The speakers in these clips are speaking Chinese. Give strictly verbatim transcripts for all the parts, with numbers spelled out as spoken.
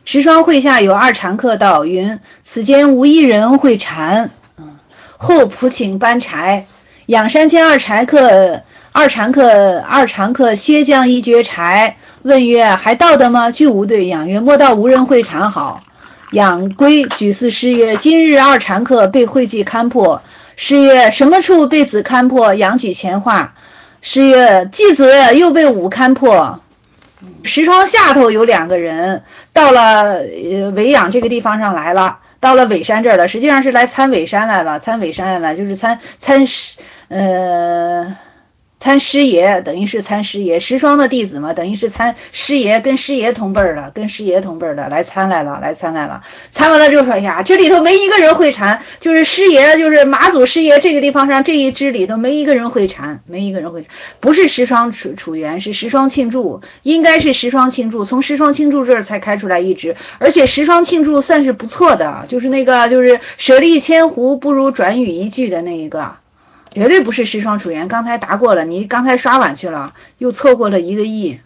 石窗会下有二禅客道云：此间无一人会禅。后仆请搬柴，仰山见二禅客，二禅客二禅客歇将一撅柴，问曰：还到的吗？俱无对。仰曰：莫道无人会禅好。仰归举四师曰：今日二禅客被会稽勘破。师曰：什么处被子勘破？仰举前话。师曰：继子又被武勘破。石窗下头有两个人到了呃尾养这个地方上来了，到了尾山这儿了，实际上是来参尾山来了，参尾山来了，就是参参师呃参师爷，等于是参师爷，石窗的弟子嘛，等于是参师爷，跟师爷同辈儿的，跟师爷同辈儿的来参来了，来参来了，参完了就说呀，这里头没一个人会禅，就是师爷，就是马祖师爷这个地方上这一支里头没一个人会禅，没一个人会禅，不是石窗楚楚元，是石窗庆祝，应该是石窗庆祝，从石窗庆祝这儿才开出来一支，而且石窗庆祝算是不错的，就是那个就是舍利千壶不如转语一句的那一个。绝对不是石窗楚元，刚才答过了，你刚才刷碗去了，又错过了一个亿。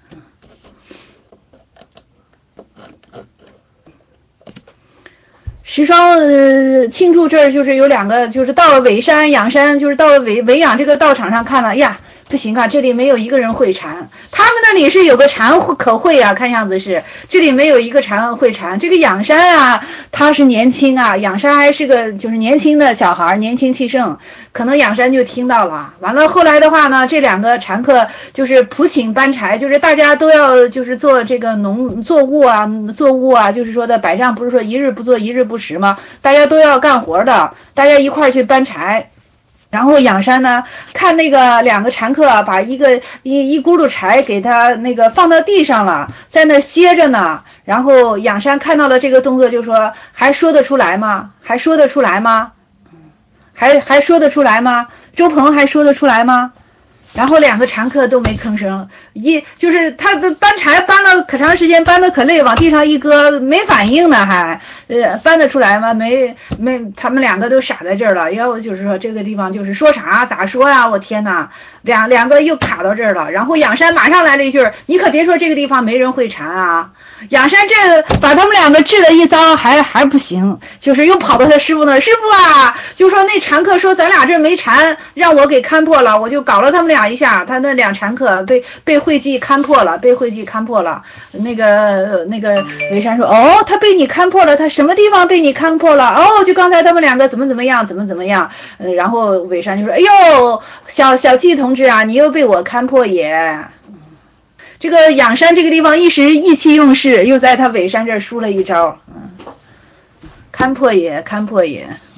石窗呃庆祝这儿就是有两个，就是到了尾山仰山，就是到了尾尾养这个道场上看了呀，不行啊，这里没有一个人会禅，他们那里是有个禅可会啊，看样子是这里没有一个禅会禅。这个仰山啊，他是年轻啊，仰山还是个就是年轻的小孩，年轻气盛，可能仰山就听到了。完了后来的话呢，这两个禅客就是仆请搬柴，就是大家都要就是做这个农作物啊，作物啊，就是说的百上不是说一日不做一日不食吗？大家都要干活的，大家一块儿去搬柴。然后仰山呢，看那个两个禅客啊，把一个一一轱辘柴给他那个放到地上了，在那歇着呢。然后仰山看到了这个动作，就说：还说得出来吗？还说得出来吗？还还说得出来吗？周鹏还说得出来吗？然后两个禅客都没吭声，一就是他的搬柴搬了可长时间，搬的可累，往地上一搁没反应呢，还呃翻得出来吗？没没，他们两个都傻在这儿了。要就是说这个地方就是说啥咋说呀？我天哪，两两个又卡到这儿了。然后仰山马上来了一句：你可别说这个地方没人会禅啊！仰山这把他们两个治了一遭，还还不行，就是又跑到他师傅那儿，师傅啊，就说那禅客说咱俩这没禅，让我给勘破了，我就搞了他们俩一下，他那两禅客被被会稽勘破了，被会稽勘破了。那个那个韦山说：哦，他被你勘破了，他什么地方被你勘破了？哦，就刚才他们两个怎么怎么样，怎么怎么样。呃，然后韦山就说：哎呦，小小季同志啊，你又被我勘破也。这个仰山这个地方一时意气用事，又在他尾山这儿输了一招，嗯，勘破也，勘破也。